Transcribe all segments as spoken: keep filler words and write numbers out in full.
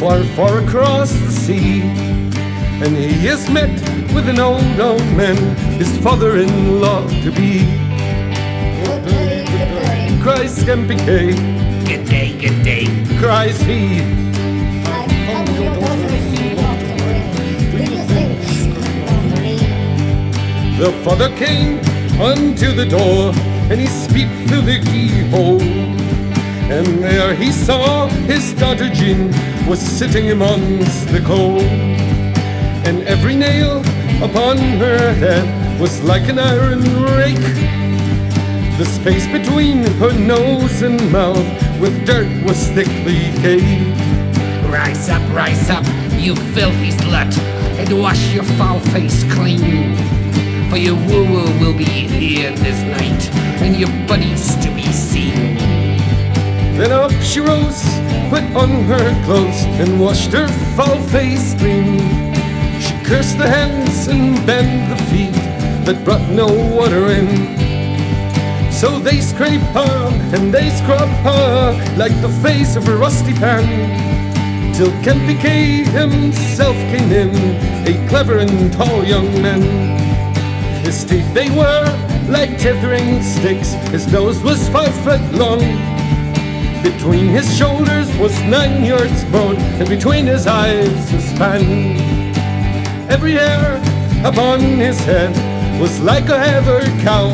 far, far across the sea. And he is met with an old, old man, his father-in-law to be. Good day, good day. Cries Skimpy K. Good day, good day. Cries he. I've come your daughter's soul off the ring. Do you think she's for me? The father came unto the door, and he peeped through the keyhole. And there he saw his daughter Jean was sitting amongst the coal. And every nail upon her head was like an iron rake. The space between her nose and mouth with dirt was thickly caked. Rise up, rise up, you filthy slut, and wash your foul face clean. For your woo-woo will be here this night, and your buddies to be seen. Then up she rose, put on her clothes, and washed her foul face clean. She cursed the hands and bent the feet that brought no water in. So they scrape her and they scrub her like the face of a rusty pan, till Kempy K himself came in, a clever and tall young man. His teeth they were like tethering sticks, his nose was five foot long. Between his shoulders was nine yards broad, and between his eyes a span. Every hair upon his head was like a heather cow,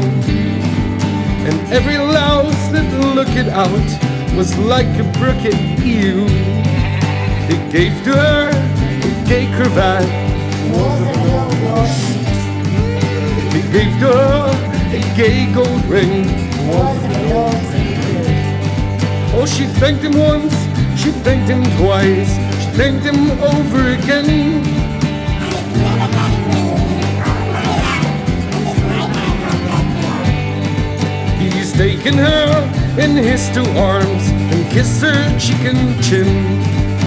and every louse that looked out was like a brooked ewe. He gave to her a gay cravat, Was it your wash? he gave to her a gay gold ring. Was it your tears? Oh, she thanked him once, she thanked him twice, she thanked him over again. He's taken her in his two arms and kissed her cheek and chin.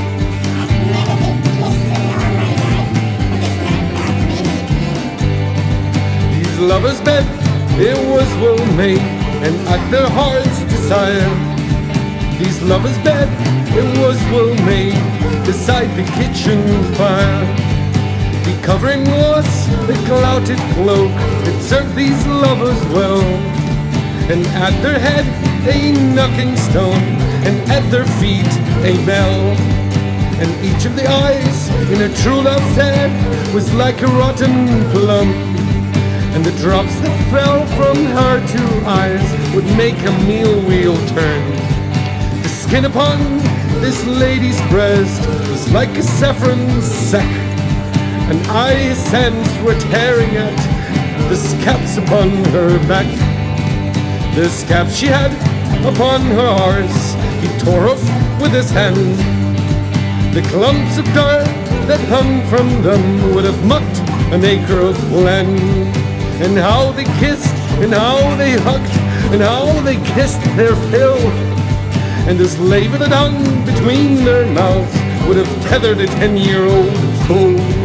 These lovers' bed, it was well made, and at their heart's desire. These lovers' bed, it was well made, beside the kitchen fire. The covering was the clouted cloak that served these lovers well, and at their head a knocking stone, and at their feet a bell. And each of the eyes in a true love's head was like a rotten plum, and the drops that fell from her two eyes would make a meal wheel turn. The skin upon this lady's breast was like a saffron sack, and eyes hands were tearing at the scabs upon her back. The scabs she had upon her arse he tore off with his hand. The clumps of dirt that hung from them would have mucked an acre of land. And how they kissed, and how they hugged, and how they kissed their fill. And the slaver that hung between their mouths would have tethered a ten-year-old bull.